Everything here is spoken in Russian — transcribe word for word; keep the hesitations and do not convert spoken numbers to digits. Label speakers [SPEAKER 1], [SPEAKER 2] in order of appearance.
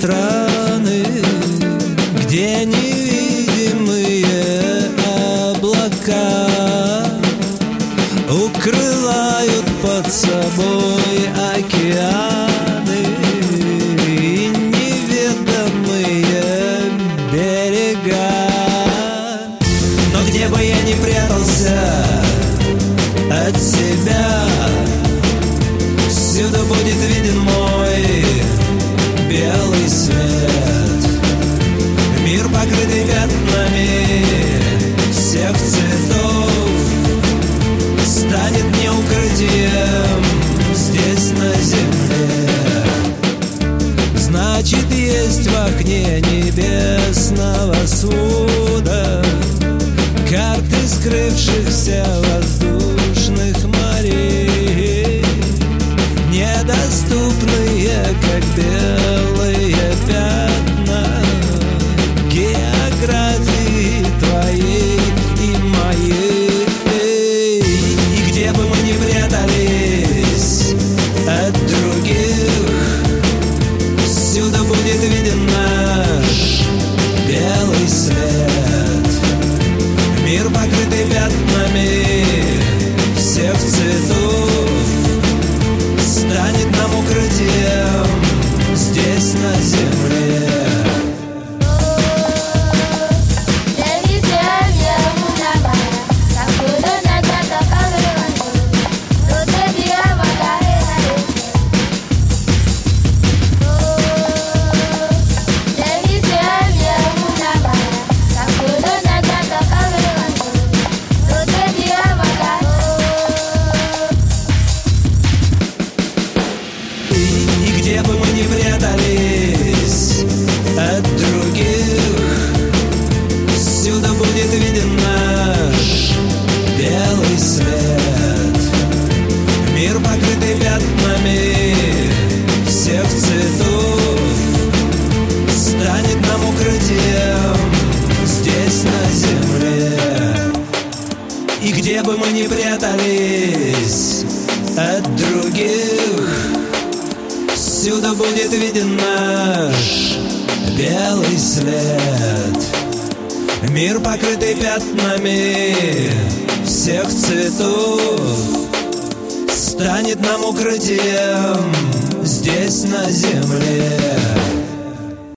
[SPEAKER 1] страны, где невидимые облака укрывают под собой океаны и неведомые берега. Но где бы я ни прятался от себя, всюду будет виден мой белый свет. Мир, покрытый пятнами всех цветов, станет мне укрытием здесь на земле. Значит, есть в окне небесного свода карты скрывшихся воздушных морей, недоступные, как белые пятна географии твоей и моей. И где бы мы ни прятались от других, всюду будет виден наш белый свет. Мир, покрытый пятнами всех цветов, станет нам укрытием здесь на земле. Где бы мы ни прятались от других, всюду будет виден наш белый свет. Мир, покрытый пятнами всех цветов, станет нам укрытием здесь на земле. И где бы мы ни прятались от других, всюду будет виден наш белый свет. Мир, покрытый пятнами всех цветов, станет нам укрытием здесь на земле.